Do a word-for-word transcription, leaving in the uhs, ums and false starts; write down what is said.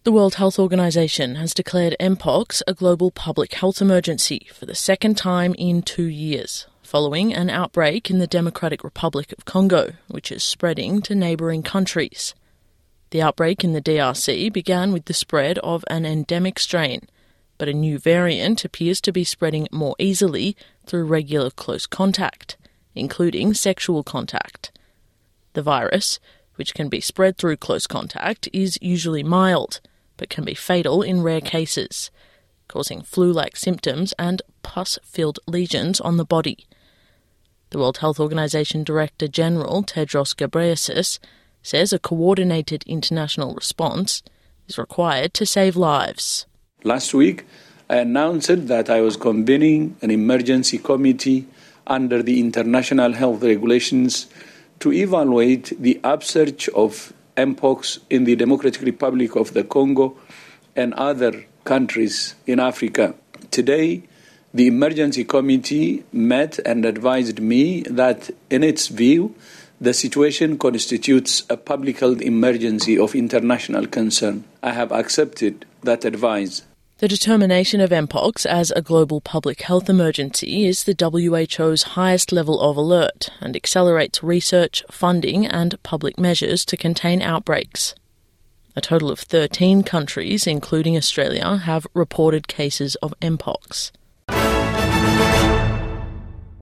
The World Health Organization has declared Mpox a global public health emergency for the second time in two years, following an outbreak in the Democratic Republic of Congo, which is spreading to neighbouring countries. The outbreak in the D R C began with the spread of an endemic strain, but a new variant appears to be spreading more easily through regular close contact, including sexual contact. The virus, which can be spread through close contact, is usually mild, but can be fatal in rare cases, causing flu-like symptoms and pus-filled lesions on the body. The World Health Organization Director General Tedros Ghebreyesus says a coordinated international response is required to save lives. Last week, I announced that I was convening an emergency committee under the international health regulations to evaluate the upsurge of Mpox in the Democratic Republic of the Congo and other countries in Africa. Today, the emergency committee met and advised me that, in its view, the situation constitutes a public health emergency of international concern. I have accepted that advice. The determination of Mpox as a global public health emergency is the W H O's highest level of alert and accelerates research, funding and public measures to contain outbreaks. A total of thirteen countries, including Australia, have reported cases of Mpox.